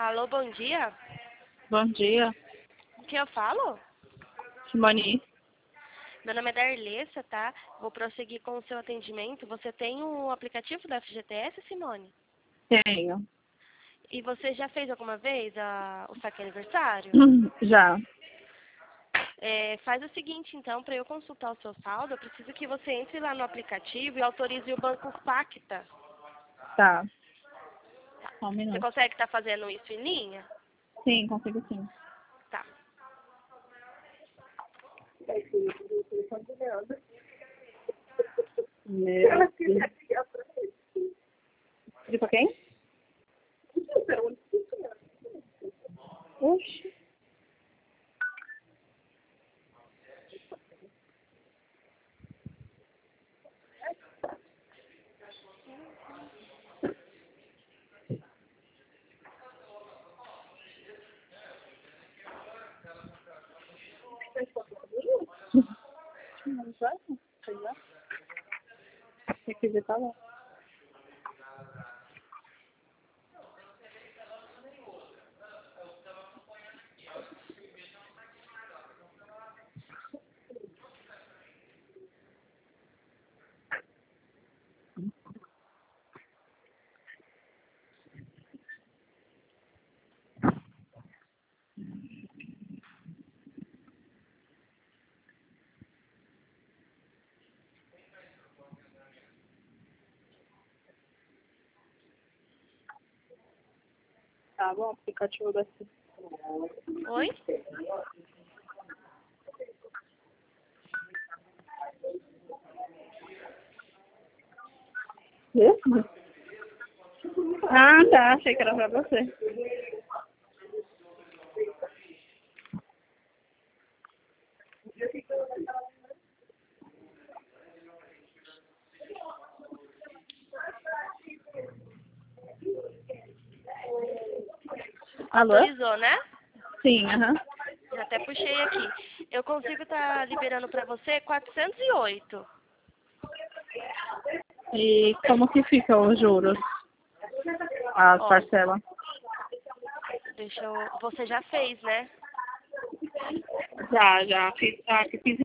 Alô, bom dia. Bom dia, Quem eu falo? Simone. Meu nome é Darlessa, tá? Vou prosseguir com o seu atendimento. Você tem o aplicativo da FGTS, Simone? Tenho. E você já fez alguma vez o saque aniversário? Já. Faz o seguinte, então, para eu consultar o seu saldo, eu preciso que você entre lá no aplicativo e autorize o Banco Pacta. Tá. Só um Você minuto. consegue estar fazendo isso em linha? Sim, consigo sim. Tá. Meu Deus. Pediu pra quem? Oxi. Não vai? Sei lá. Requisitar lá. Tá bom, aplicativo da Oi? Isso? Ah, tá. Achei que era pra você. Alô? Autorizou, né? Sim, aham. Já até puxei aqui. Eu consigo estar liberando para você 408. E como que fica os juros? As Ó, parcelas? Você já fez, né? Já fiz. Ah, que fiz